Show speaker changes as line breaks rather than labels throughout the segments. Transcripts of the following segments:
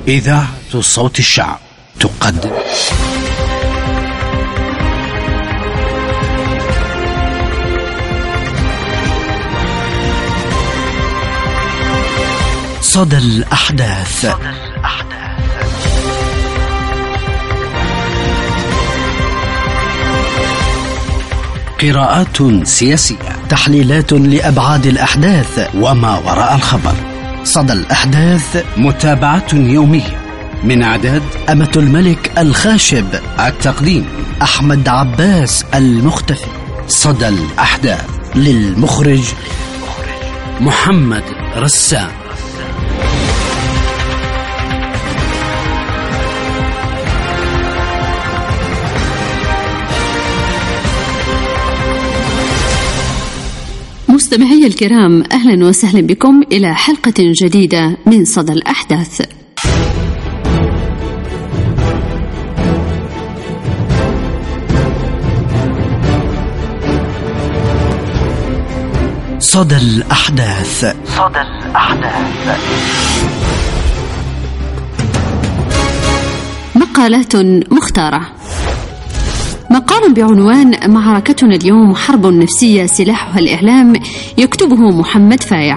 إذاعة صوت الشعب تقدم صدى الأحداث. قراءات سياسية، تحليلات لأبعاد الأحداث وما وراء الخبر. صدى الأحداث، متابعة يومية من إعداد أمة الملك الخاشب، التقديم أحمد عباس المختفي. صدى الأحداث، للمخرج محمد رسام.
مستمعي الكرام، أهلا وسهلا بكم إلى حلقة جديدة من صدى الأحداث.
صدى الأحداث. صدى الأحداث.
مقالات مختارة. مقال بعنوان معركتنا اليوم حرب نفسية سلاحها الإعلام، يكتبه محمد فايع.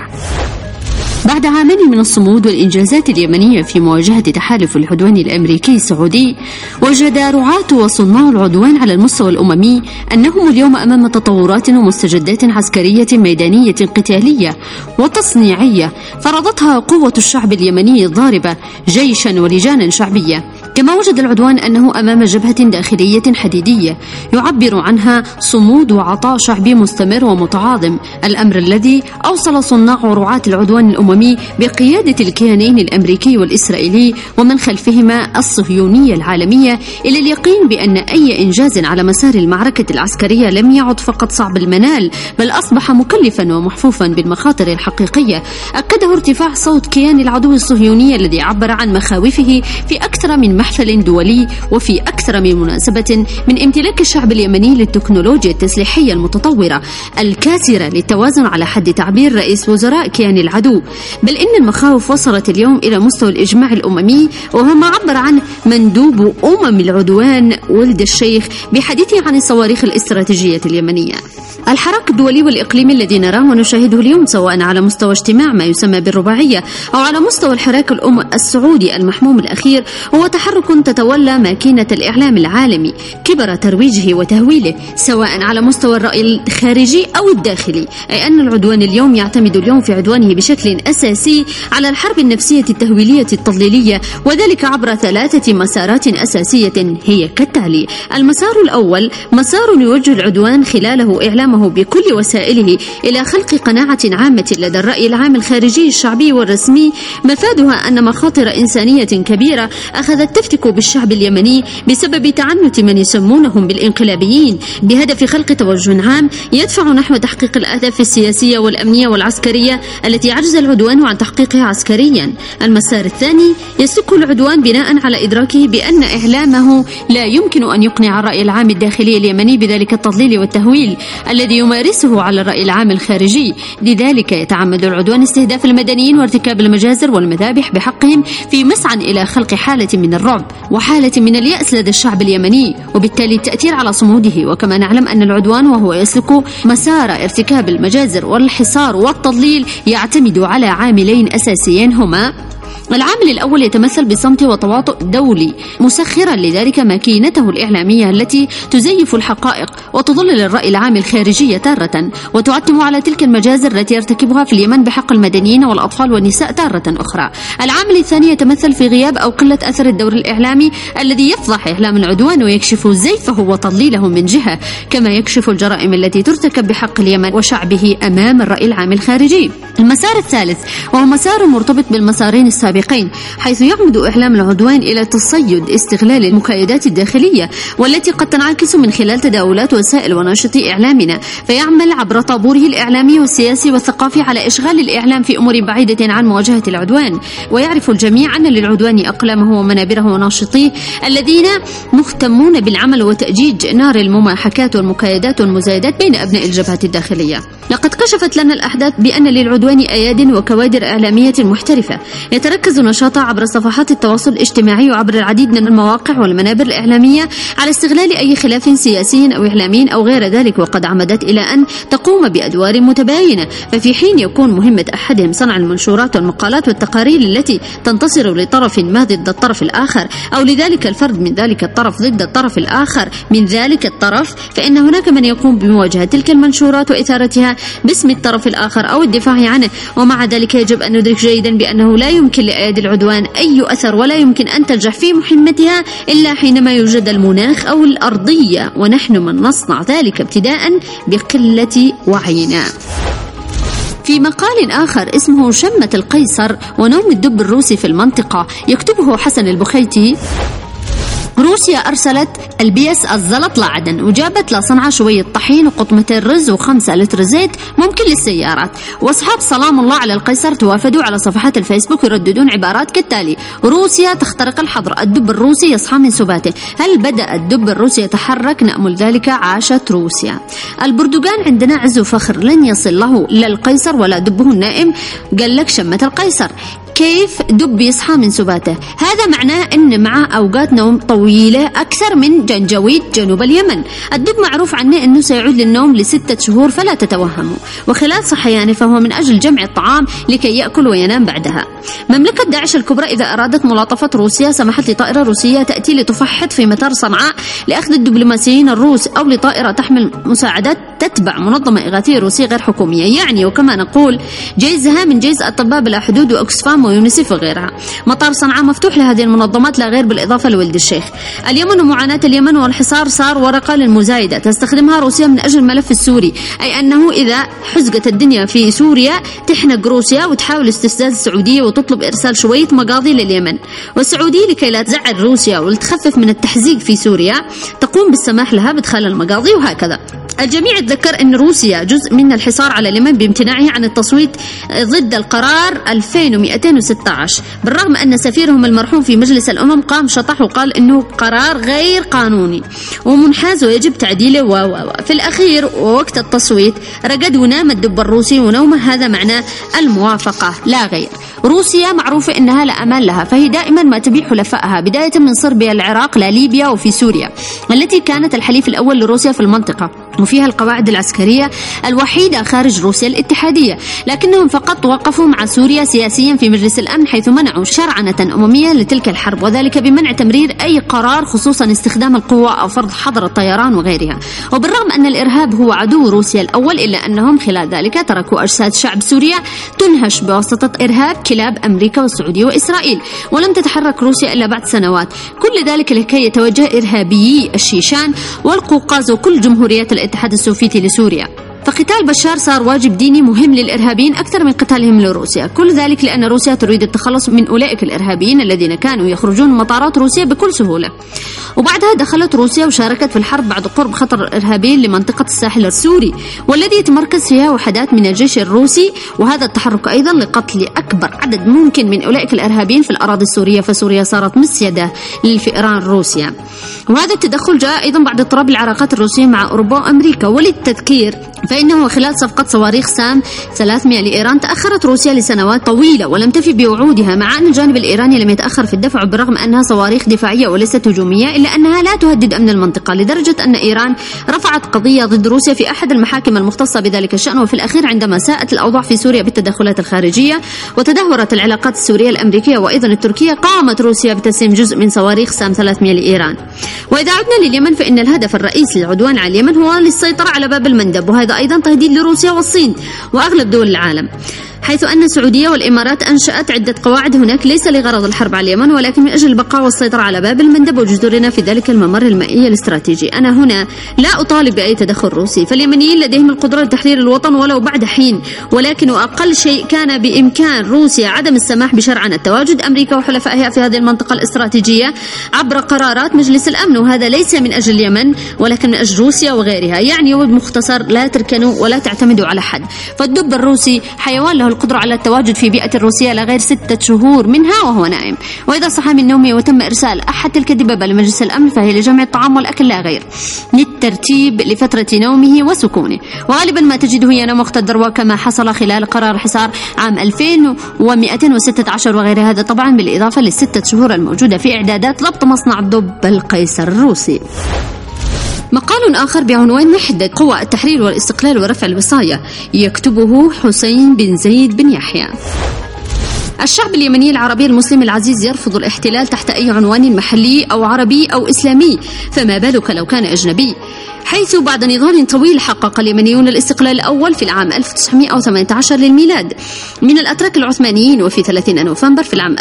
بعد عامين من الصمود والإنجازات اليمنية في مواجهة تحالف العدوان الأمريكي السعودي، وجد رعاة وصناع العدوان على المستوى الأممي أنهم اليوم أمام تطورات ومستجدات عسكرية ميدانية قتالية وتصنيعية فرضتها قوة الشعب اليمني الضاربة جيشا ولجانا شعبية. كما وجد العدوان أنه أمام جبهة داخلية حديدية يعبر عنها صمود وعطاء شعبي مستمر ومتعاظم، الأمر الذي أوصل صناع ورعاة العدوان الأممي بقيادة الكيانين الأمريكي والإسرائيلي ومن خلفهما الصهيونية العالمية إلى اليقين بأن أي إنجاز على مسار المعركة العسكرية لم يعد فقط صعب المنال، بل أصبح مكلفا ومحفوفا بالمخاطر الحقيقية. أكده ارتفاع صوت كيان العدو الصهيوني الذي عبر عن مخاوفه في أكثر من محفل دولي وفي أكثر من مناسبة من امتلاك الشعب اليمني للتكنولوجيا التسليحية المتطورة الكاسرة للتوازن على حد تعبير رئيس وزراء كيان العدو، بل إن المخاوف وصلت اليوم إلى مستوى الإجماع الأممي، وهو ما عبر عنه مندوب العدوان ولد الشيخ بحديثه عن الصواريخ الاستراتيجية اليمنية. الحراك الدولي والإقليمي الذي نراه ونشاهده اليوم سواء على مستوى اجتماع ما يسمى بالرباعية أو على مستوى الحراك السعودي المحموم الأخير، هو تحرك تتولى ماكينة الإعلام العالمي كبر ترويجه وتهويله سواء على مستوى الرأي الخارجي أو الداخلي، أي أن العدوان اليوم يعتمد اليوم في عدوانه بشكل أساسي على الحرب النفسية التهويلية التضليلية، وذلك عبر 3 مسارات أساسية هي كالتالي. المسار الأول مسار يوجه العدوان خلاله إعلامه بكل وسائله إلى خلق قناعة عامة لدى الرأي العام الخارجي الشعبي والرسمي مفادها أن مخاطر إنسانية كبيرة أخذت تفتك بالشعب اليمني بسبب تعنت من يسمونهم بالانقلابيين، بهدف خلق توجه عام يدفع نحو تحقيق الأهداف السياسية والأمنية والعسكرية التي عجز العدوان عن تحقيقها عسكريا. المسار الثاني يسلكه العدوان بناء على إدراكه بأن إعلامه لا يمكن أن يقنع الرأي العام الداخلي اليمني بذلك التضليل والتهويل الذي يمارسه على الرأي العام الخارجي، لذلك يتعمد العدوان استهداف المدنيين وارتكاب المجازر والمذابح بحقهم في مسعى إلى خلق حالة من الرعب وحالة من اليأس لدى الشعب اليمني، وبالتالي التأثير على صموده. وكما نعلم أن العدوان وهو يسلك مسار ارتكاب المجازر والحصار والتضليل يعتمد على عاملين أساسيين، هما العامل الأول يتمثل بصمت وتواطؤ دولي مسخرا لذلك ماكينته الإعلامية التي تزيف الحقائق وتضلل الرأي العام الخارجي تارة وتعتم على تلك المجازر التي يرتكبها في اليمن بحق المدنيين والأطفال والنساء تارة أخرى. العامل الثاني يتمثل في غياب أو قلة أثر الدور الإعلامي الذي يفضح إعلام العدوان ويكشف زيفه وتضليله من جهة، كما يكشف الجرائم التي ترتكب بحق اليمن وشعبه أمام الرأي العام الخارجي. المسار الثالث وهو مسار مرتبط بالمسارين السابقين، حيث يعمد إعلام العدوان إلى تصيد استغلال المكايدات الداخلية والتي قد تنعكس من خلال تداولات وسائل وناشطي إعلامنا، فيعمل عبر طابوره الإعلامي والسياسي والثقافي على إشغال الإعلام في أمور بعيدة عن مواجهة العدوان. ويعرف الجميع أن للعدوان أقلامه ومنابره وناشطيه الذين مهتمون بالعمل وتأجيج نار المماحكات والمكايدات والمزايدات بين أبناء الجبهة الداخلية. لقد كشفت لنا الأحداث بأن للعدوان أياد وكوادر إعلامية محترفة يتركز تركز نشاطها عبر صفحات التواصل الاجتماعي وعبر العديد من المواقع والمنابر الإعلامية على استغلال أي خلاف سياسي أو إعلامي أو غير ذلك، وقد عمدت إلى أن تقوم بأدوار متباينة. ففي حين يكون مهمة أحدهم صنع المنشورات والمقالات والتقارير التي تنتصر لطرف ما ضد الطرف الآخر، أو لذلك الفرد من ذلك الطرف ضد الطرف الآخر من ذلك الطرف، فإن هناك من يقوم بمواجهة تلك المنشورات وإثارتها باسم الطرف الآخر أو الدفاع عنه. ومع ذلك يجب أن ندرك جيدا بأنه لا يمكن لأيادي العدوان أي أثر، ولا يمكن أن تنجح في مهمتها إلا حينما يوجد المناخ أو الأرضية، ونحن من نصنع ذلك ابتداء بقلة وعينا. في مقال آخر اسمه شمة القيصر ونوم الدب الروسي في المنطقة، يكتبه حسن البخيتي: روسيا أرسلت البيس الزلط لعدن وجابت لصنعاء شوية طحين وقطمتين رز و5 لتر زيت ممكن للسيارات. وأصحاب سلام الله على القيصر توافدوا على صفحات الفيسبوك يرددون عبارات كالتالي: روسيا تخترق الحظر، الدب الروسي يصحى من سباته، هل بدأ الدب الروسي يتحرك؟ نأمل ذلك، عاشت روسيا. البردقان عندنا عز وفخر لن يصل له لا القيصر ولا دبه النائم، قال لك شمة القيصر. كيف دب يصحى من سباته؟ هذا معناه أن معه أوقات نوم طويلة أكثر من جنجويد جنوب اليمن. الدب معروف عنه أنه سيعود للنوم ل6 شهور فلا تتوهموا، وخلال صحيانه فهو من أجل جمع الطعام لكي يأكل وينام بعدها. مملكة داعش الكبرى إذا أرادت ملاطفة روسيا سمحت لطائرة روسية تأتي لتفحط في مطار صنعاء لأخذ الدبلوماسيين الروس، أو لطائرة تحمل مساعدات تتبع منظمة إغاثية روسية غير حكومية، يعني وكما نقول جيزها من جيز أطباء بلا حدود وأكسفام ويونيسف وغيرها. مطار صنعاء مفتوح لهذه المنظمات لا غير، بالإضافة لولد الشيخ. اليمن ومعاناة اليمن والحصار صار ورقة للمزايدة تستخدمها روسيا من أجل الملف السوري، أي أنه إذا حزقت الدنيا في سوريا تحنق روسيا وتحاول استفزاز السعودية وتطلب إرسال شوية مقاضي لليمن، والسعودية لكي لا تزعل روسيا ولتخفف من التحزيق في سوريا تقوم بالسماح لها بدخال المقاضي، وهكذا. الجميع يتذكر أن روسيا جزء من الحصار على اليمن بامتناعه عن التصويت ضد القرار 2216، بالرغم أن سفيرهم المرحوم في مجلس الأمم قام شطح وقال أنه قرار غير قانوني ومنحاز ويجب تعديله في الأخير ووقت التصويت رقد ونام الدب الروسي ونومه، هذا معناه الموافقة لا غير. روسيا معروفة أنها لا أمان لها، فهي دائما ما تبيع حلفائها بداية من صربيا العراق لليبيا وفي سوريا التي كانت الحليف الأول لروسيا في المنطقة وفيها القواعد العسكرية الوحيدة خارج روسيا الاتحادية، لكنهم فقط وقفوا مع سوريا سياسيا في مجلس الأمن حيث منعوا شرعنة أممية لتلك الحرب، وذلك بمنع تمرير أي قرار خصوصا استخدام القوة أو فرض حظر الطيران وغيرها. وبالرغم أن الإرهاب هو عدو روسيا الأول إلا أنهم خلال ذلك تركوا أجساد شعب سوريا تنهش بواسطة إرهاب كلاب أمريكا والسعودية وإسرائيل، ولم تتحرك روسيا إلا بعد سنوات، كل ذلك لكي يتوجه إرهابيي الشيشان والقوقاز وكل جمهوريات الاتحاد السوفيتي لسوريا. فقتال بشار صار واجب ديني مهم للإرهابيين أكثر من قتالهم لروسيا، كل ذلك لأن روسيا تريد التخلص من أولئك الإرهابيين الذين كانوا يخرجون من مطارات روسيا بكل سهولة. وبعدها دخلت روسيا وشاركت في الحرب بعد قرب خطر الإرهابيين لمنطقة الساحل السوري والذي يتمركز فيها وحدات من الجيش الروسي، وهذا التحرك أيضا لقتل أكبر عدد ممكن من أولئك الإرهابيين في الأراضي السورية، فسوريا صارت مسيدة للفئران روسيا. وهذا التدخل جاء أيضا بعد اضطراب العلاقات الروسية مع أوروبا وأمريكا. وللتذكير فإنه خلال صفقة صواريخ سام 300 لإيران تأخرت روسيا لسنوات طويلة ولم تفي بوعودها، مع أن الجانب الإيراني لم يتأخر في الدفع بالرغم أنها صواريخ دفاعية وليست هجومية، إلا أنها لا تهدد أمن المنطقة، لدرجة أن إيران رفعت قضية ضد روسيا في أحد المحاكم المختصة بذلك الشأن. وفي الأخير عندما ساءت الأوضاع في سوريا بالتدخلات الخارجية وتدهورت العلاقات السورية الأمريكية وأيضا التركية، قامت روسيا بتسليم جزء من صواريخ سام 300 لإيران. وإذا عدنا لليمن فإن الهدف الرئيسي للعدوان على اليمن هو للسيطرة على باب المندب، وهذا أيضا تهديد لروسيا والصين وأغلب دول العالم، حيث أن السعودية والإمارات أنشأت عدة قواعد هناك ليس لغرض الحرب على اليمن ولكن من أجل البقاء والسيطرة على باب المندب وجذورنا في ذلك الممر المائي الاستراتيجي. أنا هنا لا أطالب بأي تدخل روسي، فاليمنيين لديهم القدرة لتحرير الوطن ولو بعد حين، ولكن أقل شيء كان بإمكان روسيا عدم السماح بشرعنة تواجد أمريكا وحلفائها في هذه المنطقة الاستراتيجية عبر قرارات مجلس الأمن، وهذا ليس من أجل اليمن ولكن من أجل روسيا وغيرها. يعني وبمختصر لا تركنوا ولا تعتمدوا على حد. فالدب الروسي حيوان له القدرة على التواجد في بيئة الروسية لغير 6 شهور منها وهو نائم، وإذا صحى من نومه وتم إرسال أحد تلك الدببة لمجلس الأمن فهي لجمع الطعام والأكل لا غير، للترتيب لفترة نومه وسكونه، وغالبا ما تجده ينام وقت الذروة كما حصل خلال قرار الحصار عام 2216 وغير هذا طبعا بالإضافة ل6 شهور الموجودة في إعدادات ضبط مصنع الدب القيصر الروسي. مقال آخر بعنوان وحدة قوى التحرير والاستقلال ورفع الوصاية، يكتبه حسين بن زيد بن يحيى. الشعب اليمني العربي المسلم العزيز يرفض الاحتلال تحت أي عنوان محلي أو عربي أو إسلامي، فما بالك لو كان أجنبي، حيث بعد نضال طويل حقق اليمنيون الاستقلال الأول في العام 1918 للميلاد من الأتراك العثمانيين، وفي 30 نوفمبر في العام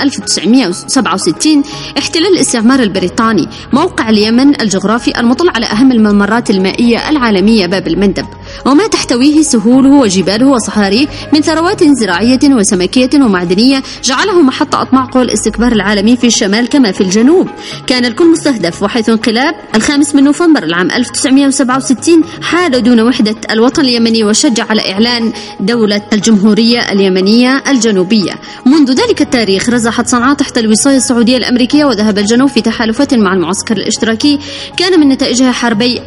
1967 احتلال الاستعمار البريطاني موقع اليمن الجغرافي المطل على أهم الممرات المائية العالمية باب المندب، وما تحتويه سهوله وجباله وصحاريه من ثروات زراعية وسمكية ومعدنية جعله محط أطماع قوى الاستكبار العالمي في الشمال كما في الجنوب. كان الكل مستهدف، وحيث انقلاب 5 نوفمبر العام 1967 حال دون وحدة الوطن اليمني وشجع على إعلان دولة الجمهورية اليمنية الجنوبية. منذ ذلك التاريخ رزحت صنعاء تحت الوصاية السعودية الأمريكية، وذهب الجنوب في تحالفات مع المعسكر الاشتراكي كان من نتائجها حربي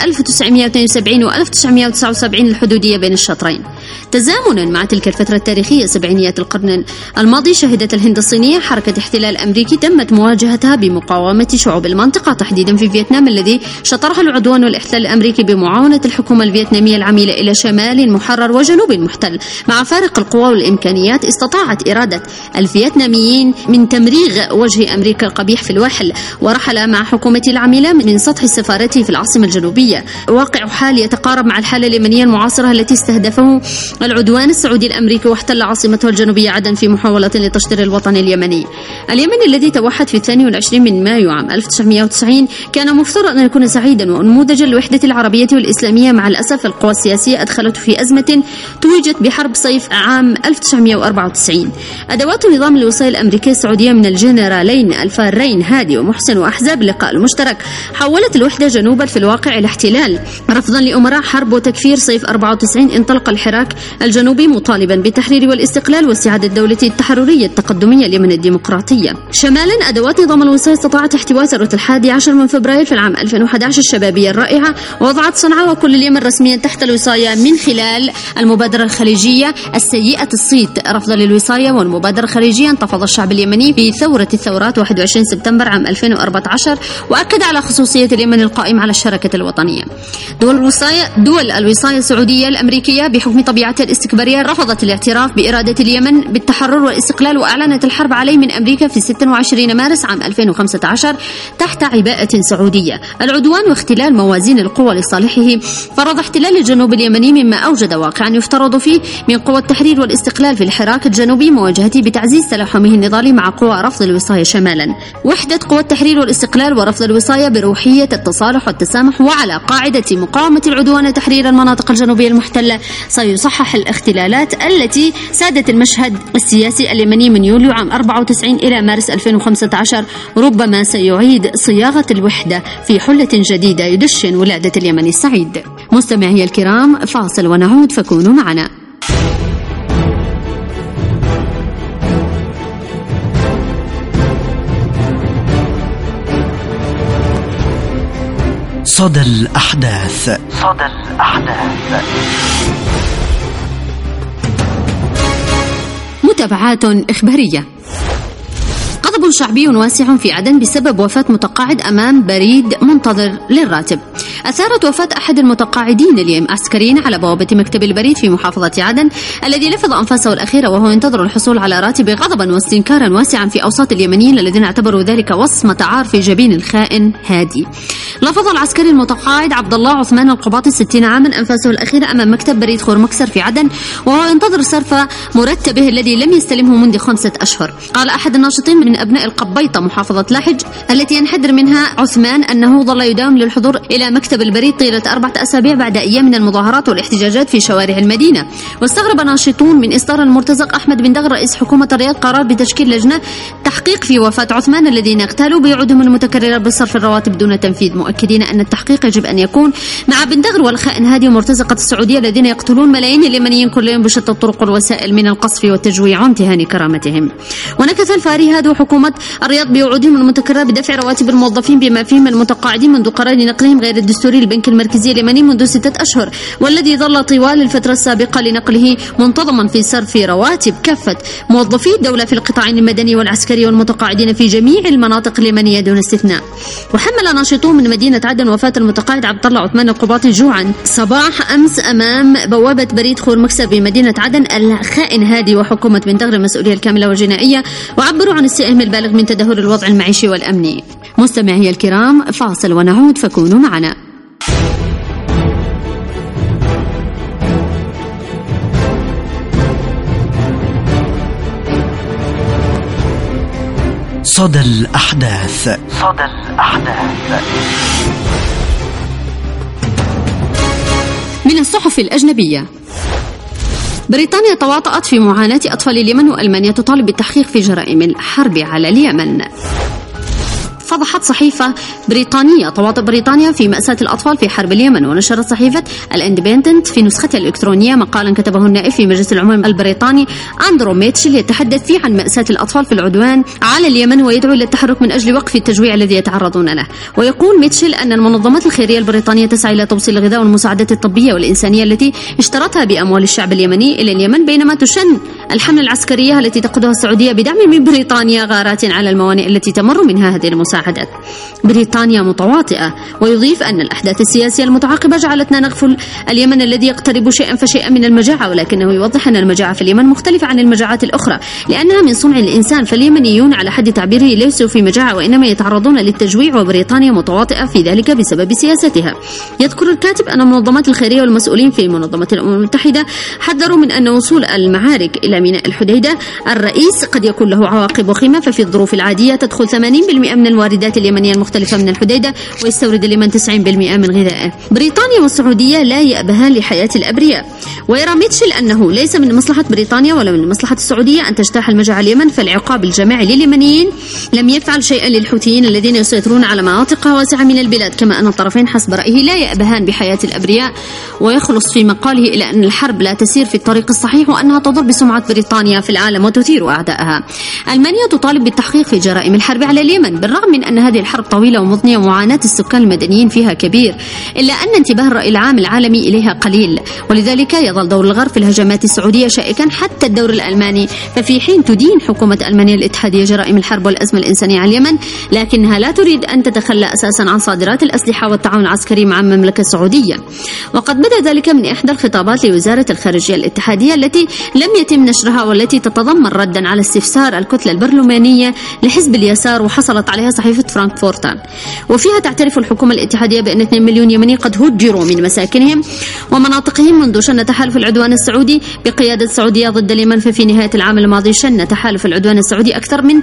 1972 و 1979 الحدودية بين الشطرين. تزامنا مع تلك الفترة التاريخية سبعينيات القرن الماضي شهدت الهند الصينية حركة احتلال أمريكي تمت مواجهتها بمقاومة شعوب المنطقة، تحديدا في فيتنام الذي شطرها العدوان والاحتلال الأمريكي بمعاونة الحكومة الفيتنامية العميلة إلى شمال محرر وجنوب محتل. مع فارق القوى والإمكانيات استطاعت إرادة الفيتناميين من تمريغ وجه أمريكا القبيح في الوحل، ورحل مع حكومته العميلة من سطح سفارته في العاصمة الجنوبية، واقع حال يتقارب مع الحالة اليمنية المعاصرة التي استهدفه العدوان السعودي الأمريكي واحتل عاصمته الجنوبية عدن في محاولة لتشطير الوطن اليمني. اليمن الذي توحد في 22 من مايو عام 1990 كان مفترض أن يكون سعيدا ونموذجا للوحدة العربية والإسلامية. مع الأسف القوى السياسية أدخلته في أزمة توجت بحرب صيف عام 1994. أدوات نظام الوصاية الأمريكية السعودية من الجنرالين الفارين هادي ومحسن وأحزاب اللقاء المشترك حولت الوحدة جنوبا في الواقع الاحتلال. رفضا لأمراء حرب وتكفير صيف 94 انطلق الحراك الجنوبي مطالبا بالتحرير والاستقلال واستعادة دولته التحررية التقدمية اليمن الديمقراطية. شمالا أدوات نظام الوصاية استطاعت احتواء ثورة 11 من فبراير في العام 2011 الشبابية الرائعة، ووضعت صنعاء وكل اليمن رسميا تحت الوصاية من خلال المبادرة الخليجية السيئة الصيت. رفضا للوصاية والمبادرة الخليجية انتفض الشعب اليمني في ثورة الثورات 21 سبتمبر عام 2014، وأكد على خصوصية اليمن القائم على الشراكة الوطنية. دول الوصاية السعودية الأمريكية بحكم طبيعتها الاستكبارية رفضت الاعتراف بإرادة اليمن بالتحرر والاستقلال، وأعلنت الحرب عليه من أمريكا في 26 مارس عام 2015 تحت عباءة سعودية. العدوان واختلال موازين القوى لصالحه فرض احتلال الجنوب اليمني، مما أوجد واقعا يفترض فيه من قوى التحرير والاستقلال في الحراك الجنوبي مواجهته بتعزيز تلاحمه النضالي مع قوى رفض الوصاية شمالا. وحدة قوى التحرير والاستقلال ورفض الوصاية بروحية التصالح والتسامح وعلى قاعدة مقاومة العدوان وتحرير المناطق الجنوبية المحتلة سيصحح الاختلالات التي سادت المشهد السياسي اليمني من يوليو عام 94 إلى مارس 2015. ربما سيعيد صياغة الوحدة في حلة جديدة يدشن ولادة اليمن السعيد. مستمعي الكرام، فاصل ونعود فكونوا معنا.
صدى الأحداث.
متابعات إخبارية. غضب شعبي واسع في عدن بسبب وفاة متقاعد أمام بريد منتظر للراتب. أثارت وفاة أحد المتقاعدين اليوم عسكريين على بوابة مكتب البريد في محافظة عدن الذي لفظ أنفاسه الأخيرة وهو ينتظر الحصول على راتب غضبا واستنكارا واسعا في أوساط اليمنيين الذين اعتبروا ذلك وصمة عار في جبين الخائن هادي. لفظ العسكري المتقاعد عبد الله عثمان القباطي 60 عاما أنفاسه الأخيرة أمام مكتب بريد خورمكسر في عدن وهو ينتظر صرف مرتبه الذي لم يستلمه منذ 5 أشهر. قال أحد الناشطين من أبناء القبيطة محافظة لاحج التي ينحدر منها عثمان أنه ظل يداوم للحضور إلى مكتب البريد طيلة 4 أسابيع بعد أيام من المظاهرات والاحتجاجات في شوارع المدينة. واستغرب ناشطون من إصدار المرتزق أحمد بن دغر رئيس حكومة الرياض قرار بتشكيل لجنة التحقيق في وفاة عثمان الذين اغتالوا بوعودهم المتكررة بصرف الرواتب دون تنفيذ، مؤكدين أن التحقيق يجب أن يكون مع بن دغر والخائن هادي ومرتزقة السعودية الذين يقتلون ملايين اليمنيين كل يوم بشتى الطرق والوسائل من القصف والتجويع وامتهان كرامتهم. ونكث الفاري هادي وحكومة الرياض بوعودهم المتكررة بدفع رواتب الموظفين بما فيهم المتقاعدين منذ قرار نقلهم غير الدستوري للبنك المركزي اليمني منذ 6 أشهر، والذي ظل طوال الفترة السابقة لنقله منتظما في صرف رواتب كافة موظفي الدولة في القطاعين المدني والعسكري والمتقاعدين في جميع المناطق اليمنية دون استثناء. وحمل ناشطون من مدينة عدن وفاة المتقاعد عبد الله عثمان القباطي جوعا صباح أمس أمام بوابة بريد خور مكسب بمدينة عدن الخائن هادي وحكومة بن دغر المسؤولية الكاملة والجنائية، وعبروا عن استيائهم البالغ من تدهور الوضع المعيشي والأمني. مستمعي الكرام، فاصل ونعود فكونوا معنا.
صدى الأحداث.
من الصحف الأجنبية: بريطانيا تواطأت في معاناة أطفال اليمن، وألمانيا تطالب بالتحقيق في جرائم الحرب على اليمن. فضحت صحيفة بريطانية تواطؤ بريطانيا في مأساة الأطفال في حرب اليمن. ونشرت صحيفة الإندبندنت في نسختها الإلكترونية مقالا كتبه النائب في مجلس العموم البريطاني أندرو ميتشل يتحدث فيه عن مأساة الأطفال في العدوان على اليمن، ويدعو إلى التحرك من أجل وقف التجويع الذي يتعرضون له. ويقول ميتشل أن المنظمات الخيرية البريطانية تسعى إلى توصيل الغذاء والمساعدات الطبية والإنسانية التي اشترتها بأموال الشعب اليمني إلى اليمن، بينما تشن الحملة العسكرية التي تقودها السعودية بدعم من بريطانيا غارات على الموانئ التي تمر منها هذه المساعدات. بريطانيا متواطئة. ويضيف أن الأحداث السياسية المتعاقبة جعلتنا نغفل اليمن الذي يقترب شيئا فشيئا من المجاعة، ولكنه يوضح أن المجاعة في اليمن مختلفة عن المجاعات الأخرى لأنها من صنع الإنسان، فاليمنيون على حد تعبيره ليسوا في مجاعة وإنما يتعرضون للتجويع، وبريطانيا متواطئة في ذلك بسبب سياستها. يذكر الكاتب أن المنظمات الخيرية والمسؤولين في منظمة الأمم المتحدة حذروا من أن وصول المعارك إلى ميناء الحديدة الرئيس قد يكون له عواقب وخيمة، ففي الظروف العادية تدخل 80% من الواردات اليمنية المختلفة من الحديدة، ويستورد اليمن 90% من غذائه. بريطانيا والسعودية لا يأبهان لحياة الأبرياء. ويرى ميتشل أنه ليس من مصلحة بريطانيا ولا من مصلحة السعودية أن تجتاح المجاعة اليمن، فالعقاب الجماعي لليمنيين لم يفعل شيئا للحوثيين الذين يسيطرون على مناطق واسعة من البلاد، كما أن الطرفين حسب رأيه لا يأبهان بحياة الأبرياء. ويخلص في مقاله إلى أن الحرب لا تسير في الطريق الصحيح، وأنها تضر بسمعة بريطانيا في العالم وتثير أعدائها. ألمانيا تطالب بالتحقيق في جرائم الحرب على اليمن، بالرغم من أن هذه الحرب طويلة ومضنية ومعاناة السكان المدنيين فيها كبير، إلا أن انتباه الرأي العام العالمي إليها قليل، ولذلك يظل دور الغرب في الهجمات السعودية شائكا حتى الدور الألماني. ففي حين تدين حكومة ألمانيا الاتحادية جرائم الحرب والأزمة الإنسانية على اليمن، لكنها لا تريد أن تتخلى أساسا عن صادرات الأسلحة والتعاون العسكري مع المملكة السعودية. وقد بدأ ذلك من إحدى الخطابات لوزارة الخارجية الاتحادية التي لم يتم نشرها، والتي تتضمن ردا على استفسار الكتلة البرلمانية لحزب اليسار وحصلت عليها صحيفة فرانكفورتر. وفيها تعترف الحكومة الاتحادية بأن 2 مليون يمني قد هجروا من مساكنهم ومناطقهم منذ شن تحالف العدوان السعودي بقيادة السعودية ضد اليمن. ففي نهاية العام الماضي شن تحالف العدوان السعودي أكثر من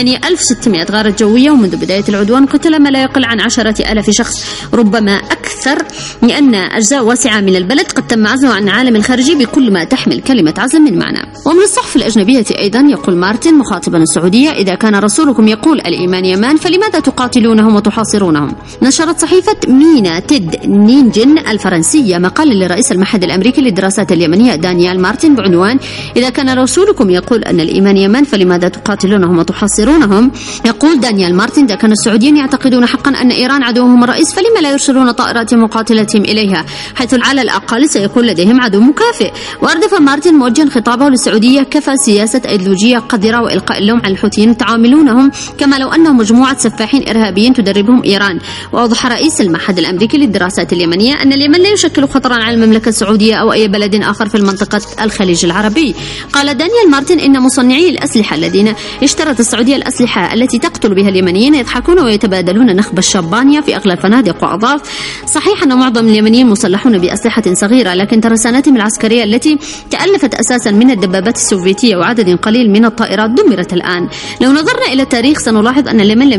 8600 غارة جوية، ومنذ بداية العدوان قتل ما لا يقل عن 10,000 شخص، ربما أكثر، لأن أجزاء واسعة من البلد قد تم عزلها عن العالم الخارجي بكل ما تحمل كلمة عزل من معنى. ومن الصحف الأجنبية أيضا يقول مارتن مخاطبا السعودية: إذا كان رسولكم يقول الإيمان يمان فلماذا تقاتلونهم وتحاصرونهم؟ نشرت صحيفة مينا تيد نينجن الفرنسية مقالا لرئيس المعهد الأمريكي للدراسات اليمنية دانيال مارتن بعنوان: إذا كان رسولكم يقول أن الإيمان يمان فلماذا تقاتلونهم وتحاصرونهم؟ يقول دانيال مارتن: إذا كان السعوديين يعتقدون حقا أن إيران عدوهم الرئيس فلما لا يرسلون طائرات مقاتلتهم إليها، حيث على الأقل سيكون لديهم عدو مكافئ. وأردف مارتن موجها خطابه للسعودية: كفى سياسة أيديولوجية قذرة وإلقاء اللوم على الحوثيين تعاملونهم كما لو أنهم مجموعة سفاحين إرهابيين تدربهم إيران. وأوضح رئيس المعهد الأمريكي للدراسات اليمنية أن اليمن لا يشكل خطرا على المملكة السعودية أو أي بلد آخر في المنطقة الخليج العربي. قال دانيال مارتن إن مصنعي الأسلحة الذين اشترت السعودية الأسلحة التي تقتل بها اليمنيين يضحكون ويتبادلون نخب الشبانية في أغلى الفنادق. وأضاف: صحيح أن معظم اليمنيين مسلحون بأسلحة صغيرة، لكن ترسانتهم العسكرية التي تألفت أساسا من الدبابات السوفيتية وعدد قليل من الطائرات دمرت الآن. لو نظرنا إلى التاريخ سنلاحظ أن اليمن لم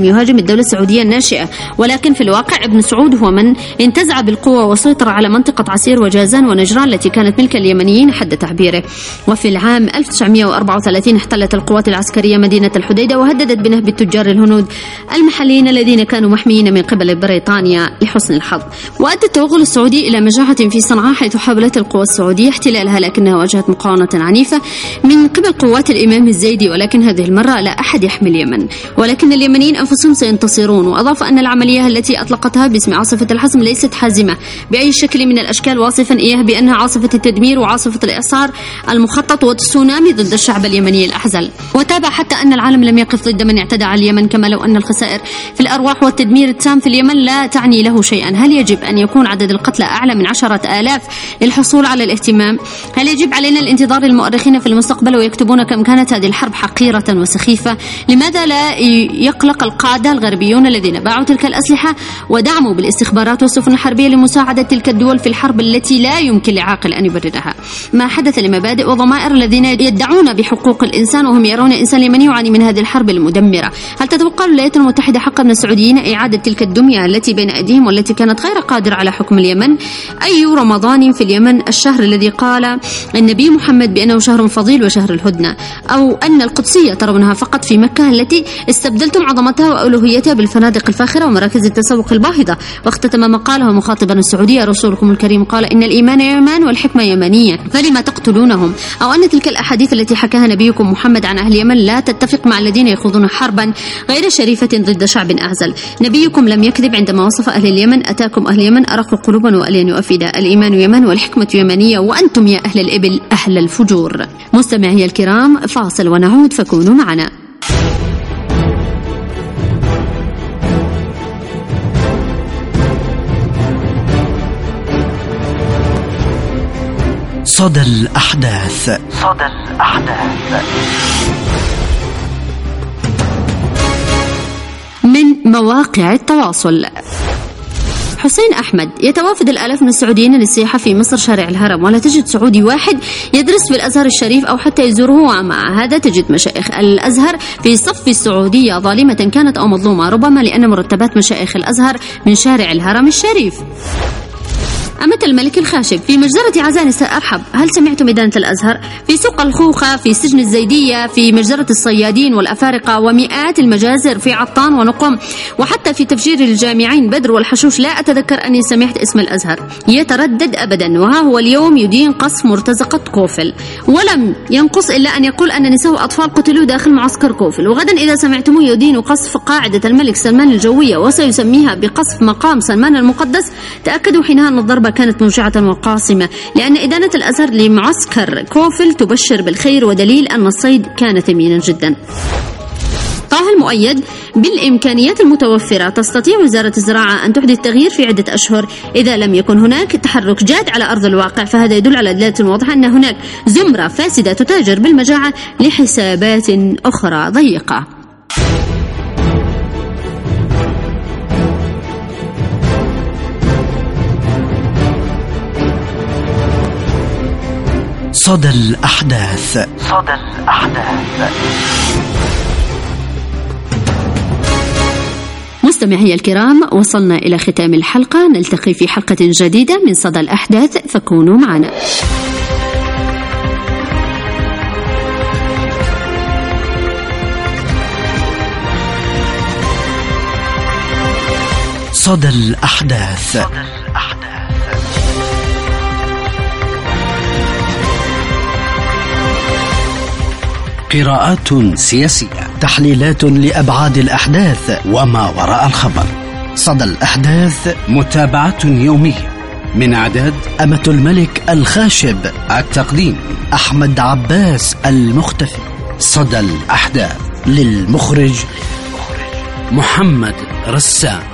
لم يهاجم الدولة السعودية الناشئة، ولكن في الواقع ابن سعود هو من انتزع بالقوة وسيطر على منطقة عسير وجازان ونجران التي كانت ملك اليمنيين حد تعبيره. وفي العام 1934 احتلت القوات العسكرية مدينة الحديدة وهددت بنهب التجار الهنود المحليين الذين كانوا محميين من قبل بريطانيا لحسن الحظ. وأدى التوغل السعودي إلى مجاعة في صنعاء، حيث حاولت القوى السعودية احتلالها، لكنها واجهت مقاومة عنيفة من قبل قوات الإمام الزيدي، ولكن هذه المرة لا أحد يحمي اليمن، ولكن اليمنيين أنفسهم سينتصرون. وأضاف أن العملية التي أطلقتها باسم عاصفة الحسم ليست حازمة بأي شكل من الأشكال، واصفا إياها بأنها عاصفة التدمير وعاصفة الإعصار المخطط وتسونامي ضد الشعب اليمني الأحزل. وتابع حتى أن العالم لم يقف ضد من اعتدى على اليمن، كما لو أن الخسائر في الأرواح والتدمير التام في اليمن لا تعني له شيئا. هل يجب أن يكون عدد القتلى أعلى من 10,000 للحصول على الاهتمام؟ هل يجب علينا الانتظار للمؤرخين في المستقبل ويكتبون كم كانت هذه الحرب حقيرة وسخيفة؟ لماذا لا يقلق القادة الغربيون الذين باعوا تلك الأسلحة ودعموا بالاستخبارات والسفن الحربية لمساعدة تلك الدول في الحرب التي لا يمكن لعاقل أن يبررها؟ ما حدث لمبادئ وضمائر الذين يدعون بحقوق الإنسان وهم يرون إنسان يمني يعاني من هذه الحرب المدمرة؟ هل تتوقع الولايات المتحدة حقا من السعوديين إعادة تلك الدمية التي بين أيديهم والتي كانت غير قادرة على حكم اليمن؟ أي رمضان في اليمن الشهر الذي قال النبي محمد بأنه شهر فضيل وشهر الهدنة؟ أو أن القدسية ترونها فقط في مكة التي استبدلتم عظمتها وألوهيتها بالفنادق الفاخرة ومراكز التسوق الباهظة؟ واختتم مقاله مخاطبا السعودية رسولكم الكريم قال إن الإيمان يمان والحكمة يمانية فلما تقتلونهم؟ أو أن تلك الأحاديث التي حكاها نبيكم محمد عن أهل اليمن لا تتفق مع الذين يخوضون حربا غير شريفة ضد شعب أعزل؟ نبيكم لم يكذب عندما وصف أهل اليمن أتاكم أهل اليمن أرق قلوبا وألين وأفئدة، الإيمان يمان والحكمة يمانية وأنتم يا أهل الإبل أهل الفجور. مستمعي الكرام، فاصل ونعود فكونوا معنا.
صدى الأحداث. صدى الأحداث
من مواقع التواصل. حسين أحمد: يتوافد الآلاف من السعوديين للسياحة في مصر شارع الهرم، ولا تجد سعودي واحد يدرس في الأزهر الشريف أو حتى يزوره، ومع هذا تجد مشايخ الأزهر في صف السعودية ظالمة كانت أو مظلومة، ربما لأن مرتبات مشايخ الأزهر من شارع الهرم الشريف. أمة الملك الخاشب: في مجزرة عزان أرحب، هل سمعتم إدانة الأزهر؟ في سوق الخوخة، في سجن الزيدية، في مجزرة الصيادين والأفارقة، ومئات المجازر في عطان ونقم، وحتى في تفجير الجامعين بدر والحشوش. لا أتذكر أني سمعت اسم الأزهر يتردد أبدا. وها هو اليوم يدين قصف مرتزقة كوفل، ولم ينقص إلا أن يقول أن نساء وأطفال قتلوا داخل معسكر كوفل. وغدا إذا سمعتموه يدين قصف قاعدة الملك سلمان الجوية وسيسميها بقصف مقام سلمان المقدس، تأكدوا حينها أن الضربة كانت موجعة وقاصمة، لأن إدانة الأزهر لمعسكر كوفل تبشر بالخير ودليل أن الصيد كان ثمينا جدا. طه المؤيد: بالإمكانيات المتوفرة تستطيع وزارة الزراعة أن تحدث تغيير في عدة أشهر إذا لم يكن هناك تحرك جاد على أرض الواقع، فهذا يدل على دلالة واضحة أن هناك زمرة فاسدة تتاجر بالمجاعة لحسابات أخرى ضيقة.
صدى الأحداث. صدى الأحداث.
مستمعي الكرام، وصلنا إلى ختام الحلقة، نلتقي في حلقة جديدة من صدى الأحداث، فكونوا معنا.
صدى الأحداث.
قراءات سياسية،
تحليلات لأبعاد الأحداث
وما وراء الخبر.
صدى الأحداث،
متابعة يومية. من إعداد
أمة الملك الخاشب،
التقديم
أحمد عباس المختفي.
صدى الأحداث،
للمخرج
محمد رسام.